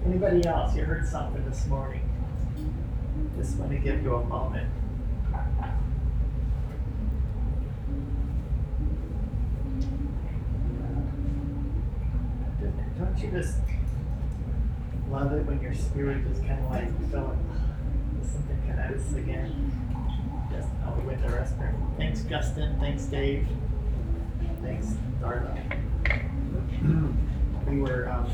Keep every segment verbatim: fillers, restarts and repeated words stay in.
Anybody else? You heard something this morning. Just want to give you a moment. Don't you just love it when your spirit just kind of like feeling something connects again? Just oh, we went to the restroom. Thanks, Justin. Thanks, Dave. Thanks, Darla. We were. Um,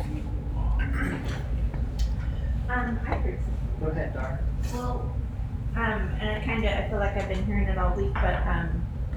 Um, I heard something. go ahead, Dar. Well, um, and I kind of, I feel like I've been hearing it all week, but, um,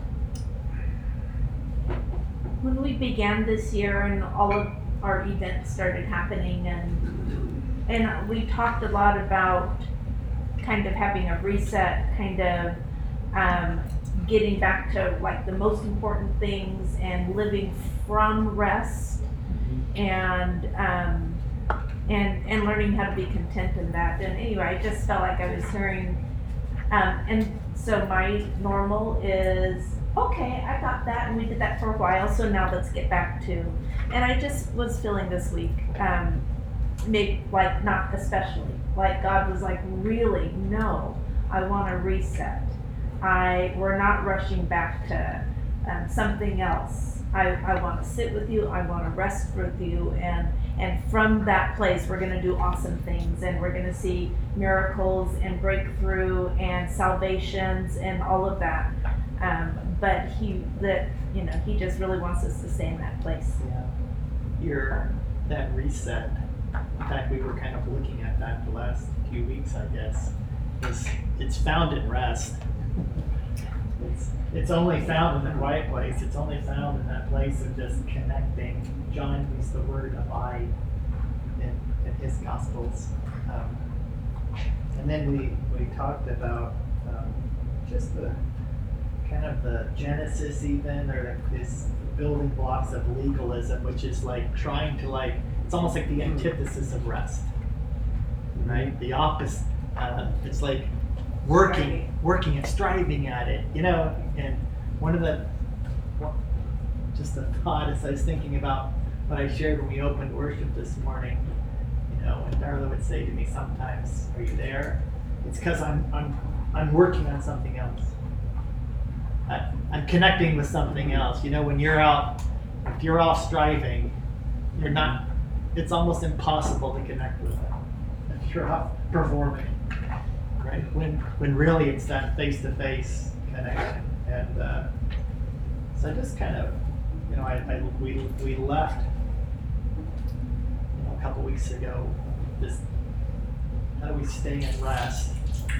when we began this year and all of our events started happening and, and we talked a lot about kind of having a reset, kind of, um, getting back to like the most important things and living from rest and, um, and and learning how to be content in that. And anyway, I just felt like I was hearing, um, and so my normal is, okay, I got that and we did that for a while, so now let's get back to, and I just was feeling this week, um, maybe, like not especially, like God was like, really, no, I want to reset. I, we're not rushing back to um, something else. I, I want to sit with you, I want to rest with you, and and from that place we're going to do awesome things, and we're going to see miracles and breakthrough and salvations and all of that. Um, but he, that you know, he just really wants us to stay in that place. Yeah. Your that reset. In fact, we were kind of looking at that the last few weeks, I guess. Is it's found in rest. It's it's only found in the quiet place. It's only found in that place of just connecting. John used the word abide in, in his Gospels. Um, and then we, we talked about um, just the kind of the genesis even, or like this building blocks of legalism, which is like trying to like, it's almost like the antithesis of rest, right? The opposite. Uh, it's like working, working and striving at it, you know. And one of the, well, just a thought as I was thinking about what I shared when we opened worship this morning, you know, and Darla would say to me sometimes, "Are you there?" It's because I'm I'm I'm working on something else. I, I'm connecting with something else. You know, when you're out, if you're off striving, you're not. It's almost impossible to connect with it if you're off performing. Right? When when really it's that face-to-face connection. And uh, so I just kind of, you know, I, I we we left, you know, a couple weeks ago. This how do we stay in rest?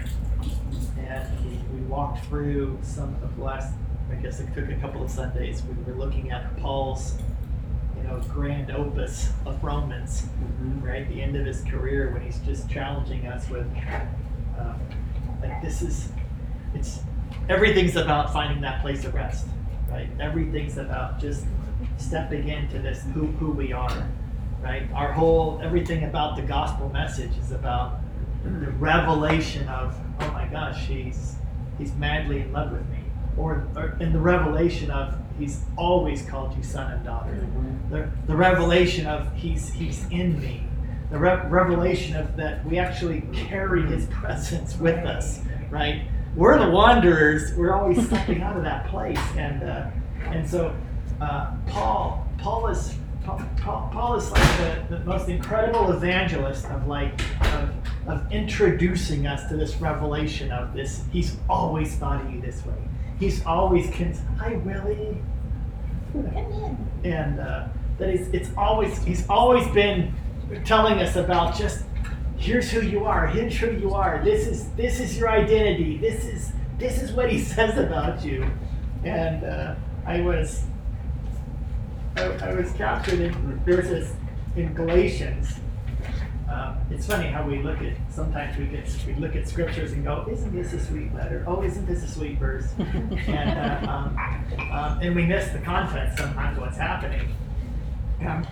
And we, we walked through some of the last. I guess it took a couple of Sundays. We were looking at Paul's, you know, grand opus of Romans, mm-hmm. right? The end of his career when he's just challenging us with. Um, like this is, it's, everything's about finding that place of rest, right? Everything's about just stepping into this, who, who we are, right? Our whole, everything about the gospel message is about the revelation of, oh my gosh, he's, he's madly in love with me. Or, or in the revelation of, he's always called you son and daughter. Mm-hmm. The, the revelation of, he's, he's in me. The re- revelation of that we actually carry his presence with us, right? We're the wanderers. We're always stepping out of that place, and uh, and so uh, Paul, Paul is Paul, Paul is like the, the most incredible evangelist of like of, of introducing us to this revelation of this. He's always thought of you this way. He's always con- I really, and uh, that is it's always he's always been. Telling us about just here's who you are, here's who you are. This is this is your identity. This is this is what he says about you. And uh, I was I, I was captured in there's this in Galatians. Um, it's funny how we look at sometimes we get we look at scriptures and go, isn't this a sweet letter? Oh, isn't this a sweet verse? and uh, um, um, and we miss the context sometimes of what's happening. Um,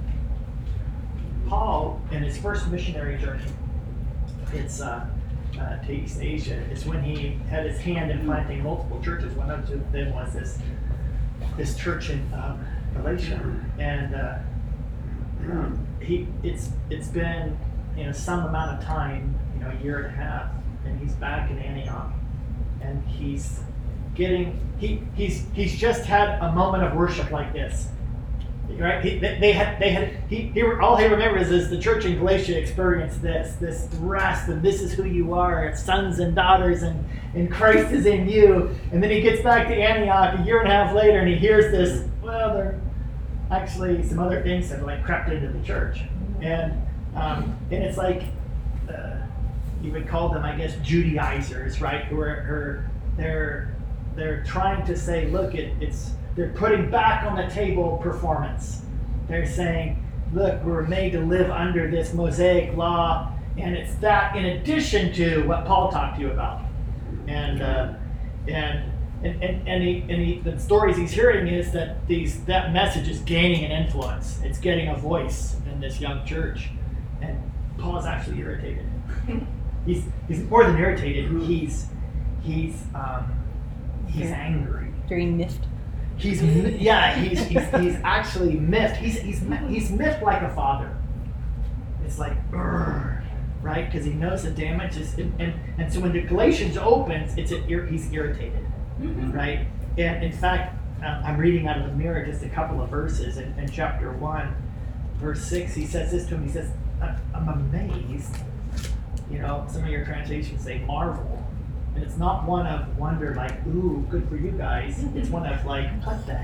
Paul, in his first missionary journey, it's uh, uh, to East Asia, is when he had his hand in planting multiple churches. One of them was this this church in um, Galatia, and uh, he it's it's been, you know, some amount of time, you know, a year and a half, and he's back in Antioch, and he's getting he he's he's just had a moment of worship like this. Right? He, they, they had, they had, he, he, all he remembers is the church in Galatia experienced this, this rest, and this is who you are, sons and daughters, and, and Christ is in you. And then he gets back to Antioch a year and a half later, and he hears this, well, there actually some other things have like crept into the church. And, um, and it's like, uh, you would call them, I guess, Judaizers, right? Who are, are they're, they're trying to say, look, it, it's, they're putting back on the table performance. They're saying, look, we're made to live under this Mosaic law, and it's that in addition to what Paul talked to you about. And uh, and and and, and, he, and he, the stories he's hearing is that these that message is gaining an influence. It's getting a voice in this young church. And Paul is actually irritated. he's he's more than irritated. He's he's um, he's angry. Very miffed. He's yeah, he's he's, he's actually miffed. He's he's he's miffed like a father. It's like, urgh, right? Because he knows the damage is, and, and and so when the Galatians opens, it's a, he's irritated, mm-hmm. right? And in fact, um, I'm reading out of the Mirror just a couple of verses in, in chapter one, verse six. He says this to him. He says, "I'm amazed." You know, some of your translations say marvel. And it's not one of wonder, like, ooh, good for you guys. It's one of like, what the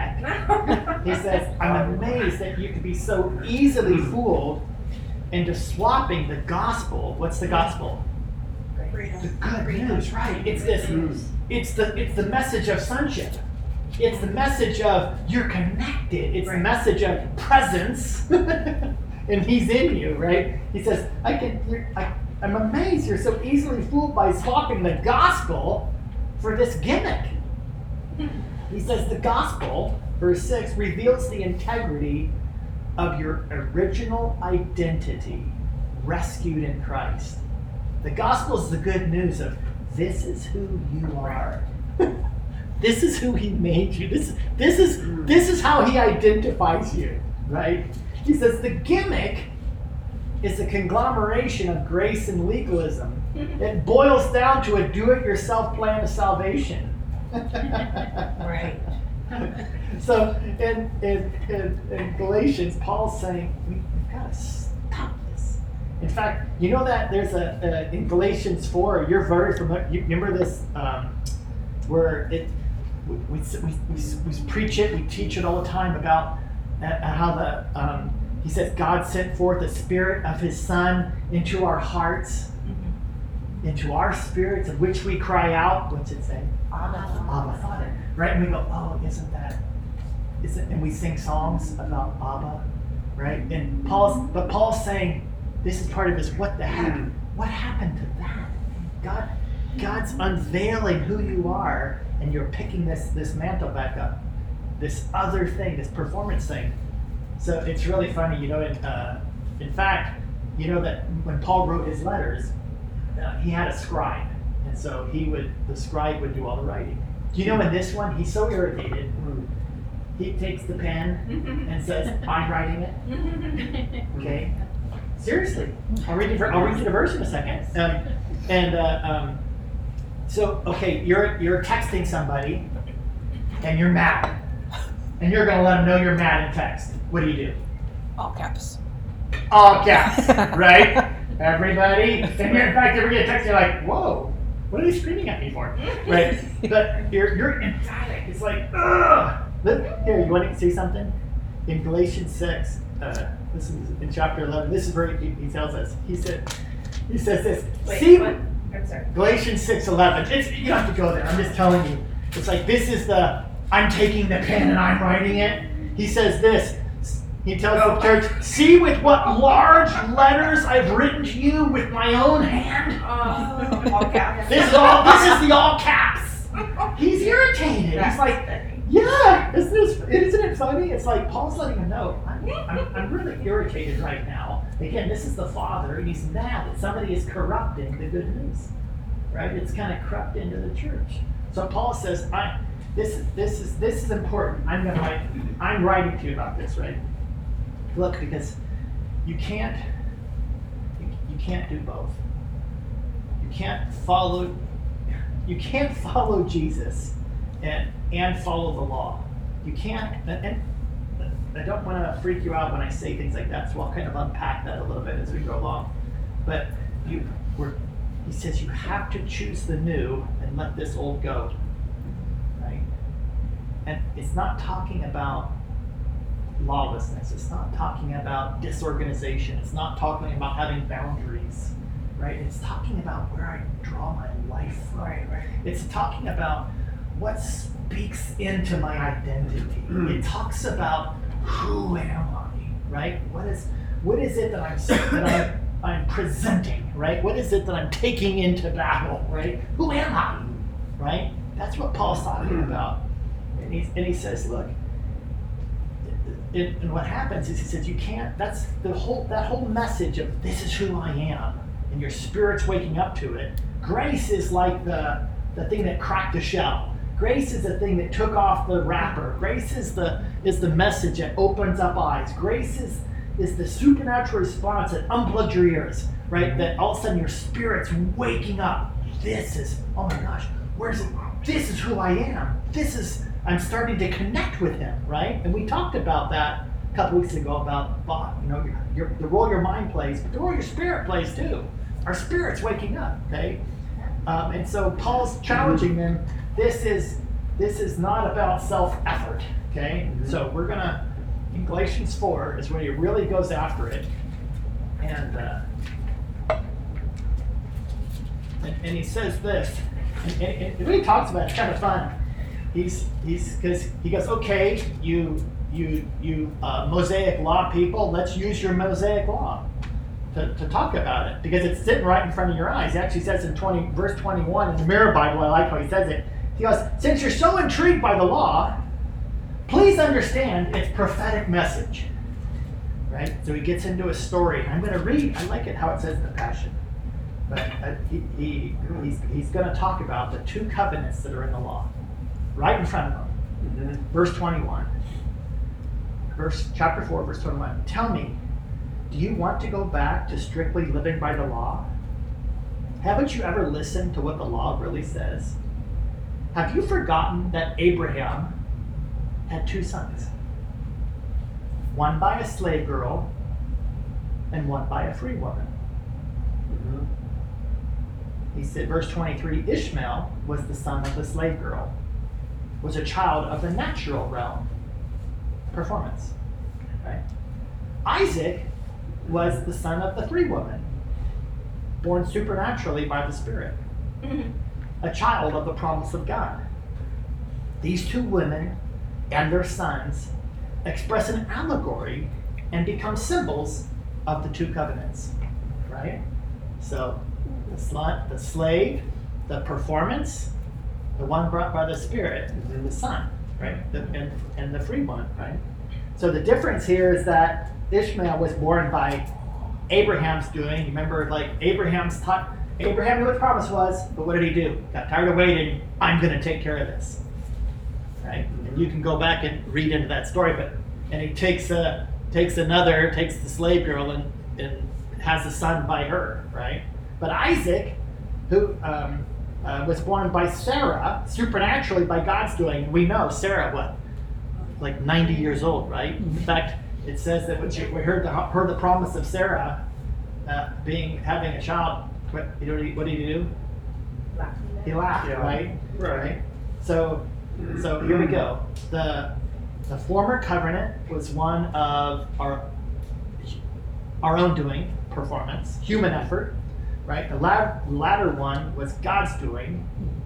heck? He says, I'm amazed that you could be so easily fooled into swapping the gospel. What's the gospel? The good news, right? It's this. It's the it's the message of sonship. It's the message of you're connected. It's the message of presence, and He's in you, right? He says, I can. You're, I, I'm amazed you're so easily fooled by swapping the gospel for this gimmick. He says the gospel, verse six, reveals the integrity of your original identity, rescued in Christ. The gospel is the good news of this is who you are. This is who He made you. This, this, is, this is how He identifies you, right? He says the gimmick is a conglomeration of grace and legalism. It boils down to a do-it-yourself plan of salvation. Right. So in, in, in, in Galatians, Paul's saying, we, we've got to stop this. In fact, you know that there's a, a in Galatians four, you're very familiar, you remember this, um, where it we, we, we, we, we preach it, we teach it all the time about uh, how the, um, he says, God sent forth the Spirit of His Son into our hearts, mm-hmm. into our spirits, of which we cry out. What's it say? Abba, Abba, Father. Right? And we go, oh, isn't that? Isn't? And we sing songs about Abba, right? And Paul's, but Paul's saying, this is part of his. What the heck? What happened to that? God, God's unveiling who you are, and you're picking this this mantle back up, this other thing, this performance thing. So it's really funny, you know, in, uh, in fact, you know that when Paul wrote his letters, uh, he had a scribe. And so he would, the scribe would do all the writing. Do you know in this one, he's so irritated, he takes the pen and says, I'm writing it. Okay? Seriously. I'll read you, I'll read you the verse in a second. Um, and uh, um, so, okay, you're you're texting somebody and you're mad. And you're going to let them know you're mad in text. What do you do? All caps. All caps, right? Everybody. And you're, in fact, you ever get a text, you're like, whoa, what are they screaming at me for? Right? But you're, you're emphatic. It's like, ugh. Look, here, you want to see something? In Galatians six, uh, this is in chapter eleven, this is where he, he tells us. He said, he says this. Wait, see, what? I'm sorry. Galatians six eleven. It's, you don't have to go there. I'm just telling you. It's like, this is the, I'm taking the pen and I'm writing it. He says this. He tells the church, see with what large letters I've written to you with my own hand. Oh, all caps. This is all. This is the all caps. He's irritated. He's like, yeah, isn't this? Isn't it funny? It's like Paul's letting him know, I'm, I'm, I'm really irritated right now. Again, this is the Father, and he's mad that somebody is corrupting the good news. Right? It's kind of crept into the church. So Paul says, I. This this is this is important. I'm gonna write. I'm writing to you about this, right? Look, because you can't, you, you can't do both. You can't follow, you can't follow Jesus and, and follow the law. You can't, and, and I don't want to freak you out when I say things like that, so I'll kind of unpack that a little bit as we go along. But you, we're, he says you have to choose the new and let this old go, right? And it's not talking about lawlessness. It's not talking about disorganization. It's not talking about having boundaries, right? It's talking about where I draw my life from. Right, right. It's talking about what speaks into my identity. It talks about who am I, right? What is what is it that I'm that I'm, I'm presenting, right? What is it that I'm taking into battle, right? Who am I, right? That's what Paul's talking about. And he, and he says, look, it, and what happens is he says you can't, that's the whole, that whole message of this is who I am, and your spirit's waking up to it. Grace is like the, the thing that cracked the shell. Grace is the thing that took off the wrapper. Grace is the is the message that opens up eyes. Grace is, is the supernatural response that unplugs your ears, right? That all of a sudden your spirit's waking up. This is, oh my gosh, where's it? This is who I am. This is, I'm starting to connect with him, right? And we talked about that a couple weeks ago about, you know, your, your, the role your mind plays, but the role your spirit plays too. Our spirit's waking up, okay? Um, and so Paul's challenging them. This is this is not about self-effort, okay? Mm-hmm. So we're gonna, in Galatians four is where he really goes after it, and uh, and, and he says this, and, and, and when he talks about it, it's kind of fun. He's he's because he goes, okay, you you you uh, Mosaic law people, let's use your Mosaic law to, to talk about it because it's sitting right in front of your eyes. He actually says in twenty verse twenty-one in the Mirror Bible, I like how he says it. He goes, since you're so intrigued by the law, please understand its prophetic message. Right? So he gets into a story. I'm going to read. I like it how it says in the Passion. But uh, he, he he's, he's going to talk about the two covenants that are in the law. Right in front of him. Mm-hmm. Verse twenty-one. Verse chapter four, verse twenty-one. Tell me, do you want to go back to strictly living by the law? Haven't you ever listened to what the law really says? Have you forgotten that Abraham had two sons? One by a slave girl and one by a free woman. Mm-hmm. He said, verse twenty-three, Ishmael was the son of the slave girl, was a child of the natural realm. Performance. Right? Isaac was the son of the free woman, born supernaturally by the Spirit, a child of the promise of God. These two women and their sons express an allegory and become symbols of the two covenants, right? So the, sl- the slave, the performance, the one brought by the Spirit, and the son, right? The, and, and the free one, right? So the difference here is that Ishmael was born by Abraham's doing. Remember, like Abraham's taught, Abraham knew what the promise was, but what did he do? Got tired of waiting. I'm going to take care of this, right? And you can go back and read into that story. But and he takes a takes another, takes the slave girl and and has a son by her, right? But Isaac, who um, uh, was born by Sarah supernaturally by God's doing. We know Sarah, what, like ninety years old, right? In fact, it says that when she, we heard the heard the promise of Sarah uh, being having a child. What, you know, what, did he, what did he do? He laughed, yeah. right? Right. So, so here we go. The the former covenant was one of our our own doing, performance, human effort, right? The latter, latter one was God's doing,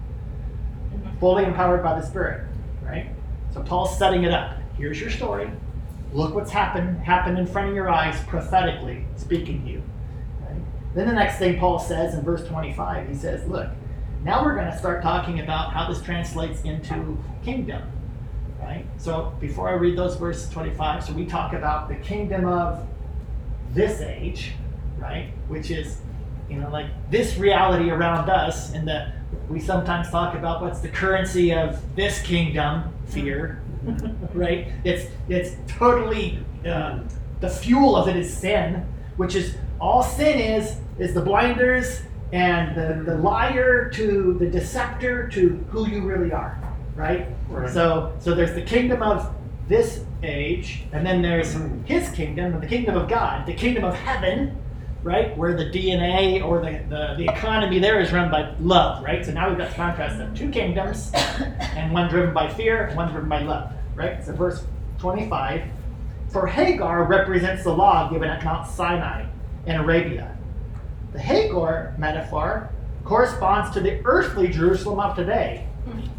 fully empowered by the Spirit, right? So Paul's setting it up. Here's your story. Look what's happened happened in front of your eyes, prophetically speaking to you. Then the next thing Paul says in verse twenty-five, he says, look, now we're going to start talking about how this translates into kingdom, right? So before I read those verses twenty-five, so we talk about the kingdom of this age, right? Which is, you know, like this reality around us, and the we sometimes talk about what's the currency of this kingdom, fear, right? It's it's totally uh, the fuel of it is sin, which is all sin is is the blinders and the, the liar to the deceptor to who you really are, right? Right. So so there's the kingdom of this age, and then there's his kingdom, the kingdom of God, the kingdom of heaven, right? Where the D N A or the, the, the economy there is run by love, right? So now we've got the contrast of two kingdoms, and one driven by fear, and one driven by love, right? So verse twenty-five, for Hagar represents the law given at Mount Sinai in Arabia. The Hagar metaphor corresponds to the earthly Jerusalem of today,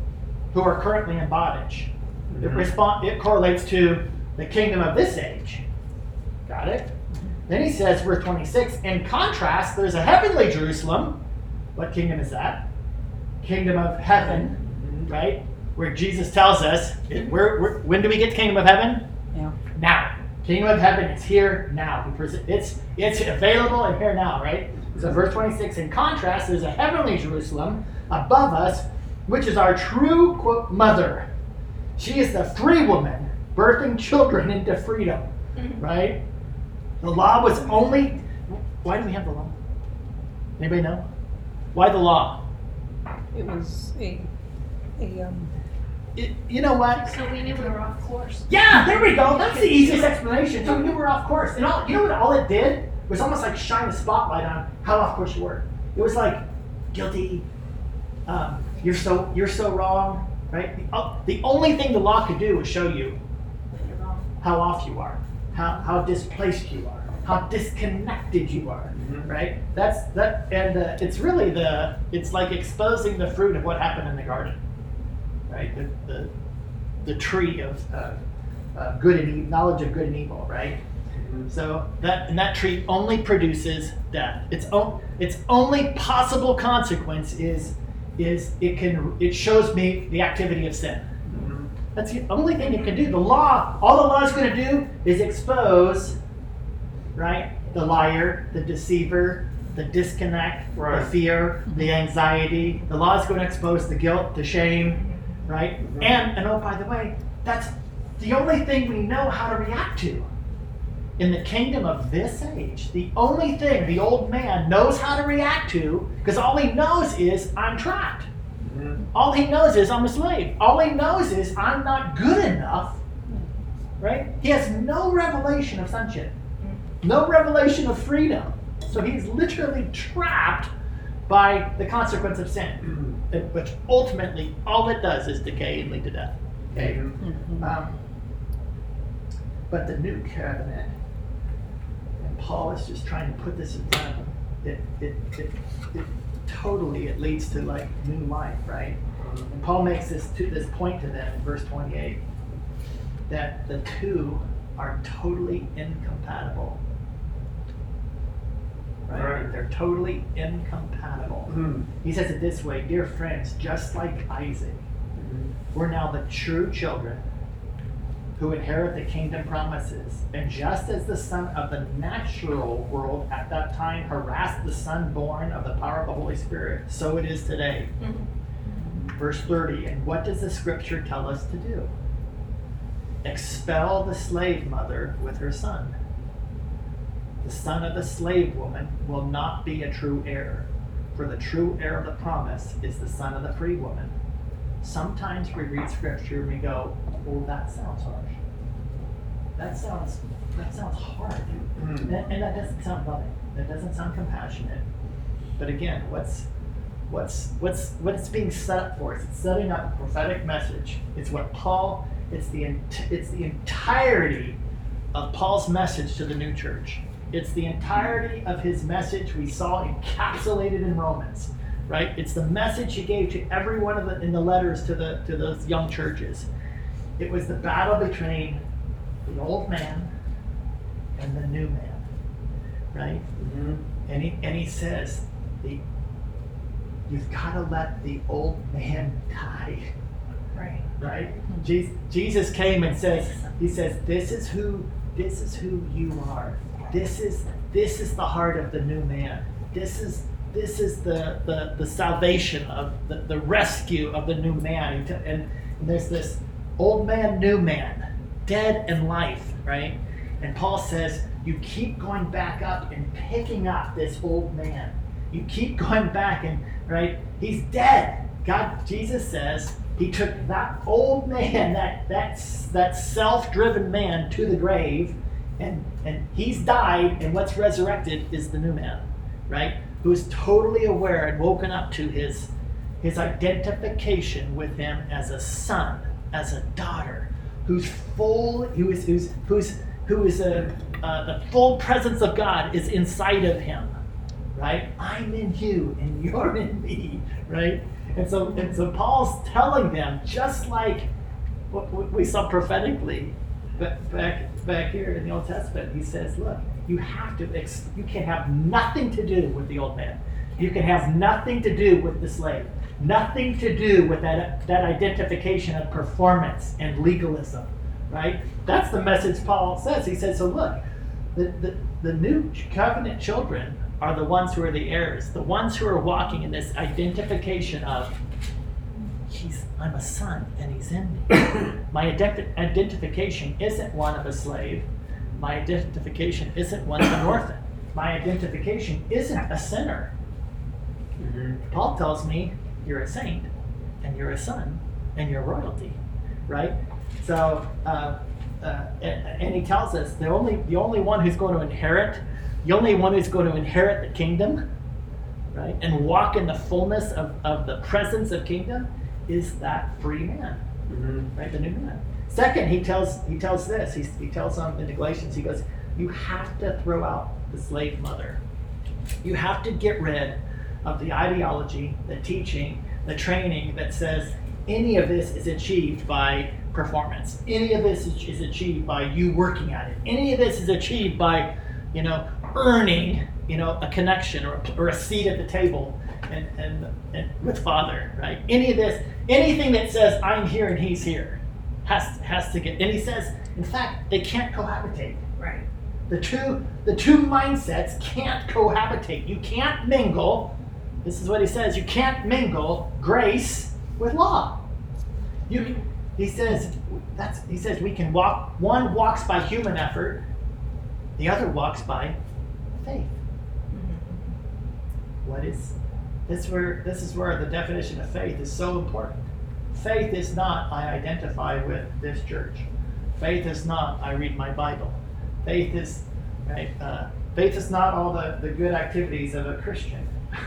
who are currently in bondage. It, respond, it correlates to the kingdom of this age. Got it? Then he says, verse twenty-six, in contrast, there's a heavenly Jerusalem. What kingdom is that? Kingdom of heaven, right? Where Jesus tells us, it, where, where, when do we get the kingdom of heaven? Yeah. Now. Kingdom of heaven is here now. It's, it's available and here now, right? So verse twenty-six, in contrast, there's a heavenly Jerusalem above us, which is our true, quote, mother. She is the free woman, birthing children into freedom, right? The law was only, why do we have the law? Anybody know? Why the law? It was a, a, um, It, you know what? So we knew we were off course. Yeah, there we go. That's the easiest explanation. So we knew we were off course. And all, you know what all it did? It was almost like shine a spotlight on how off course you were. It was like, guilty, um, you're so you're so wrong, right? The, oh, the only thing the law could do was show you You're wrong. how off you are, how how displaced you are, how disconnected you are, Mhm. right? That's that, and uh, it's really the it's like exposing the fruit of what happened in the garden, right? The the, the tree of uh, uh, good and evil, knowledge of good and evil, right? So that and that tree only produces death. Its own its only possible consequence is is it can it shows me the activity of sin. That's the only thing it can do. The law, all the law is going to do is expose, right? The liar, the deceiver, the disconnect, Right. the fear, the anxiety. The law is going to expose the guilt, the shame, right? Mhm. And and oh, by the way, that's the only thing we know how to react to. In the kingdom of this age, the only thing the old man knows how to react to, because all he knows is I'm trapped. All he knows is I'm a slave. All he knows is I'm not good enough, right? He has no revelation of sonship, no revelation of freedom. So he's literally trapped by the consequence of sin, which ultimately all it does is decay and lead to death. Okay. Um, but the new covenant, and Paul is just trying to put this in front of him. It, it, it, it totally it leads to like new life, right? And Paul makes this to this point to them in verse twenty-eight that the two are totally incompatible. Right? Right. They're totally incompatible. He says it this way, dear friends, just like Isaac, we're now the true children who inherit the kingdom promises. And just as the son of the natural world at that time harassed the son born of the power of the Holy Spirit, so it is today. Verse thirty, and what does the scripture tell us to do? Expel the slave mother with her son. The son of the slave woman will not be a true heir, for the true heir of the promise is the son of the free woman. Sometimes we read scripture and we go, well, that sounds harsh. That sounds that sounds hard. And, and that doesn't sound loving. That doesn't sound compassionate. But again, what's what's what's what's being set up for us? It's setting up a prophetic message. It's what Paul, it's the ent- it's the entirety of Paul's message to the new church. It's the entirety of his message we saw encapsulated in Romans. Right? It's the message he gave to every one of the in the letters to the to those young churches. It was the battle between the old man and the new man. Right? And he and he says, the you've got to let the old man die. Right. Right? Jesus, Jesus came and says, he says, this is who this is who you are. This is this is the heart of the new man. This is This is the, the, the salvation of the, the rescue of the new man. And, and there's this old man, new man, dead in life, right? And Paul says, you keep going back up and picking up this old man. You keep going back and, right, he's dead. God, Jesus says, he took that old man, that, that, that self-driven man to the grave, and, and he's died, and what's resurrected is the new man, right? Who is totally aware and woken up to his, his identification with him as a son, as a daughter, who's full, who is, who's, who's, who is a, uh, the full presence of God is inside of him, right? I'm in you and you're in me, right? And so, and so Paul's telling them, just like what we saw prophetically back back here in the Old Testament, he says, look, you have to, you can have nothing to do with the old man. You can have nothing to do with the slave. Nothing to do with that, that identification of performance and legalism, right? That's the message Paul says. He says, so look, the, the, the new covenant children are the ones who are the heirs, the ones who are walking in this identification of, he's, I'm a son and he's in me. My ident- identification isn't one of a slave. My identification isn't one of an orphan. My identification isn't a sinner. Mm-hmm. Paul tells me, you're a saint, and you're a son, and you're royalty, right? So, uh, uh, and, and he tells us the only the only one who's going to inherit, the only one who's going to inherit the kingdom, right, and walk in the fullness of, of the presence of kingdom is that free man, mm-hmm. right, the new man. Second, he tells he tells this. He he tells them in the Galatians. He goes, you have to throw out the slave mother. You have to get rid of the ideology, the teaching, the training that says any of this is achieved by performance. Any of this is, is achieved by you working at it. Any of this is achieved by, you know, earning, you know, a connection or a, or a seat at the table and, and, and with Father, right? Any of this, anything that says I'm here and he's here has, has to get, and he says, in fact, they can't cohabitate. Right. The two, the two mindsets can't cohabitate. You can't mingle. This is what he says. You can't mingle grace with law. You, he says that's. He says we can walk. One walks by human effort. The other walks by faith. Mm-hmm. What is this? Where this is where the definition of faith is so important. Faith is not I identify with this church. Faith is not I read my Bible. Faith is right. Uh, faith is not all the, the good activities of a Christian.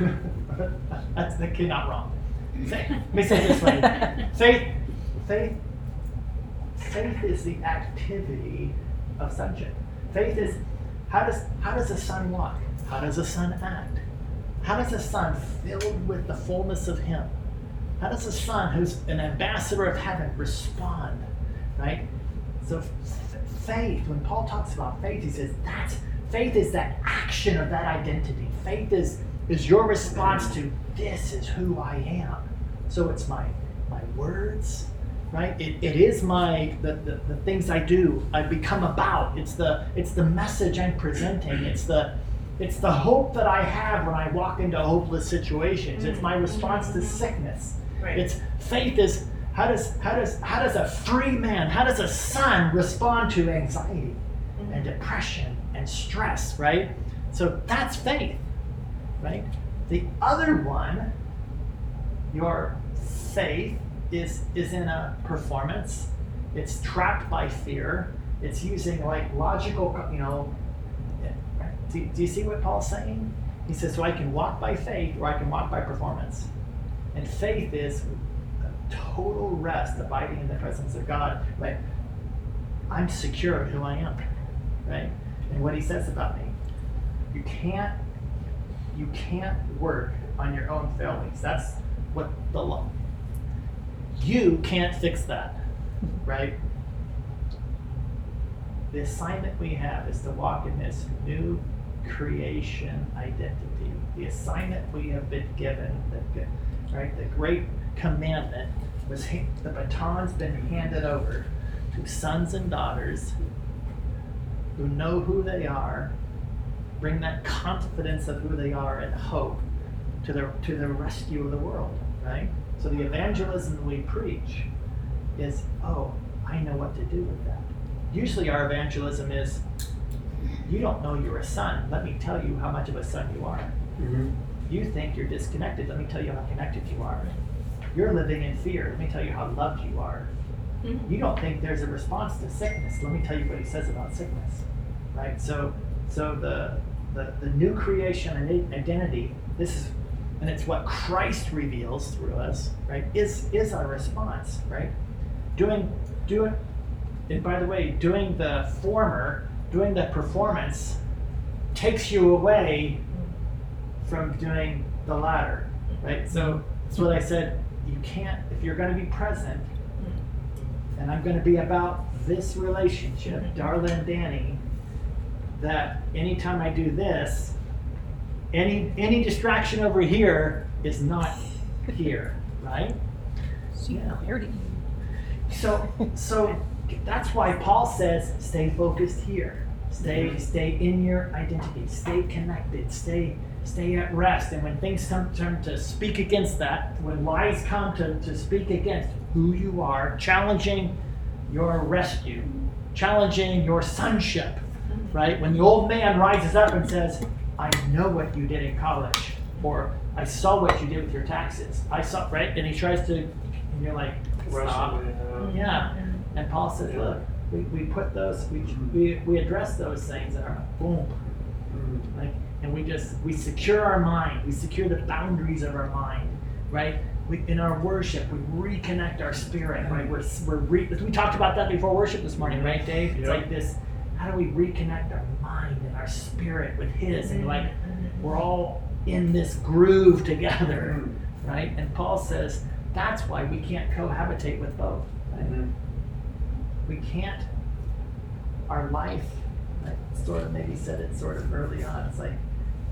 That's the kid not wrong. Faith, let me say it this way. Faith, faith, faith is the activity of sonship. Faith is how does how does a son walk? How does a son act? How does a son filled with the fullness of him? How does a son who's an ambassador of heaven respond? Right? So f- faith, when Paul talks about faith, he says that's faith is that action of that identity. Faith is is your response to this is who I am. So it's my my words, right? It, it is my the, the, the things I do, I become about. It's the it's the message I'm presenting. It's the it's the hope that I have when I walk into hopeless situations. It's my response to sickness. Right. It's faith is how does how does how does a free man, how does a son respond to anxiety mm-hmm. and depression and stress, right? So that's faith. Right? The other one, your faith is is in a performance. It's trapped by fear. It's using like logical, you know. Right? Do, do you see what Paul's saying? He says, so I can walk by faith or I can walk by performance. And faith is a total rest, abiding in the presence of God. Right? I'm secure in who I am. Right? And what he says about me. You can't You can't work on your own failings. That's what the law. You can't fix that, right? The assignment we have is to walk in this new creation identity. The assignment we have been given, the, right? The great commandment was the baton's been handed over to sons and daughters who know who they are. Bring that confidence of who they are and hope to the to the rescue of the world, right? So the evangelism we preach is, oh, I know what to do with that. usually our evangelism is, you don't know you're a son. Let me tell you how much of a son you are. Mhm. You think you're disconnected. Let me tell you how connected you are. You're living in fear. Let me tell you how loved you are. Mhm. You don't think there's a response to sickness. Let me tell you what he says about sickness. Right? So so the the, the new creation and identity, this is and it's what Christ reveals through us, right? Is is our response, right? Doing doing and by the way, doing the former, doing the performance takes you away from doing the latter, right? So that's what I said. You can't, if you're going to be present, and I'm going to be about this relationship, Darla and Danny, that anytime I do this, any any distraction over here is not here, right? See Yeah. clarity. So so that's why Paul says, stay focused here. Stay stay in your identity. Stay connected. Stay stay at rest. And when things come turn to speak against that, when lies come to, to speak against who you are, challenging your rescue, challenging your sonship, right? When the old man rises up and says, I know what you did in college, or I saw what you did with your taxes. I saw, right? And he tries to, and you're like, stop. Wrestling, uh, Yeah. And Paul says, look, we, we put those, we, we, we address those things and are boom. mhm. Like, and we just, we secure our mind. We secure the boundaries of our mind, right? We, in our worship, we reconnect our spirit, right? We're, we're re, we talked about that before worship this morning, right, Dave? It's Yep. like this, how do we reconnect our mind and our spirit with his? And like, we're all in this groove together, Mhm. right? And Paul says, that's why we can't cohabitate with both, right? Mhm. We can't, our life, I sort of maybe said it sort of early on, it's like,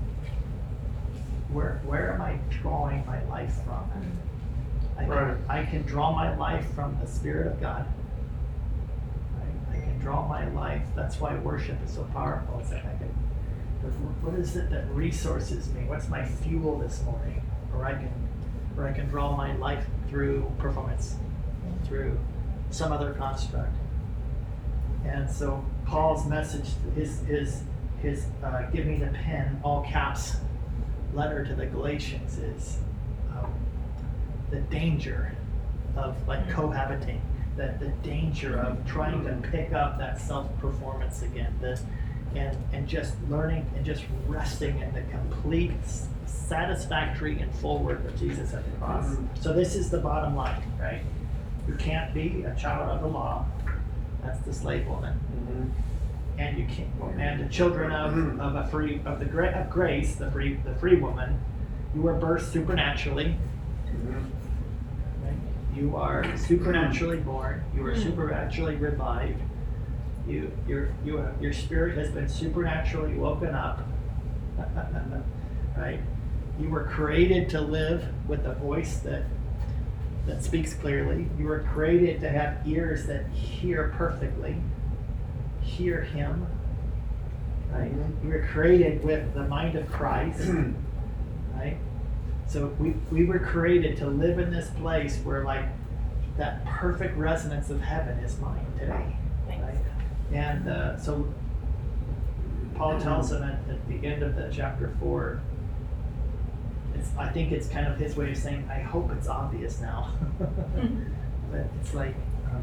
where where am I drawing my life from? I can, Right. I can draw my life from the Spirit of God. Right? I can draw my life, that's why worship is so powerful. It's like I can, what is it that resources me? What's my fuel this morning? Or I can, or I can draw my life through performance, through some other construct. And so Paul's message, his his his uh, give me the pen, all caps, letter to the Galatians is um, the danger of like cohabitating, the, the danger of trying to pick up that self-performance again, the, and and just learning and just resting in the complete, satisfactory and full work of Jesus at the cross. Mhm. So this is the bottom line, right? You can't be a child of the law. That's the slave woman. Mhm. And you can't, and the children of, of a free of the gra- of grace, the free the free woman, you were birthed supernaturally. Mhm. Right? You are supernaturally born. You are supernaturally revived. You your you your spirit has been supernaturally woken up. Right? You were created to live with a voice that that speaks clearly. You were created to have ears that hear perfectly. Hear him, right? Mhm. We were created with the mind of Christ, right? So we, we were created to live in this place where like that perfect resonance of heaven is mine today, right? And uh, so Paul tells them at, at the end of the chapter four, it's, I think it's kind of his way of saying, I hope it's obvious now. But it's like, um,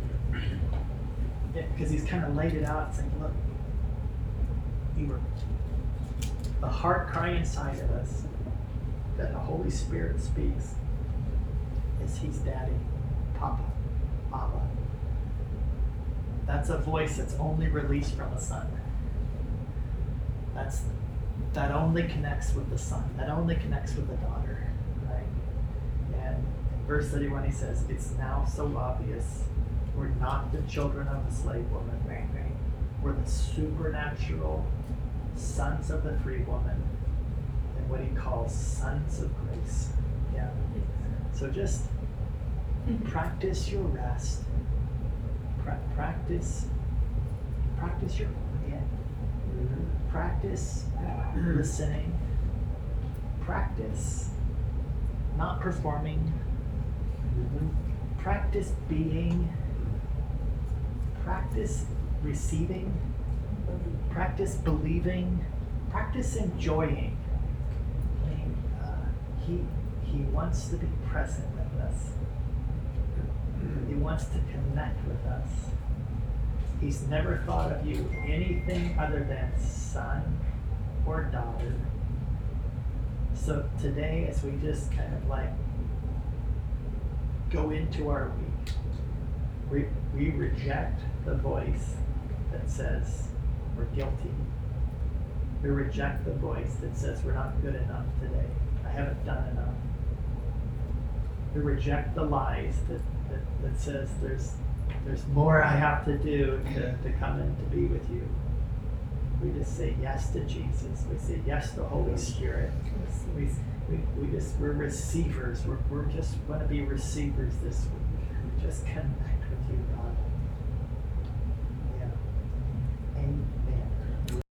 because he's kind of laid it out, saying, look, you were, the heart cry inside of us that the Holy Spirit speaks is he's daddy, papa, abba. That's a voice that's only released from a son. That's, that only connects with the son, that only connects with the daughter, right? And in verse thirty-one he says, it's now so obvious. We're not the children of the slave woman. Right, right. We're the supernatural sons of the free woman, and what he calls sons of grace. Yeah. So just practice your rest. Pra- practice. Practice your quiet. Practice listening. Practice not performing. Mhm. Practice being. Practice receiving, practice believing, practice enjoying. I mean, uh, he, he wants to be present with us. He wants to connect with us. He's never thought of you anything other than son or daughter. So today, as we just kind of like go into our week, we, we reject the voice that says we're guilty. We reject the voice that says we're not good enough today. I haven't done enough. We reject the lies that, that, that says there's there's more I have to do to, to come in to be with you. We just say yes to Jesus. We say yes to Holy Spirit. We, we, we just, we're receivers. We're, we're just going to be receivers this week. We just connect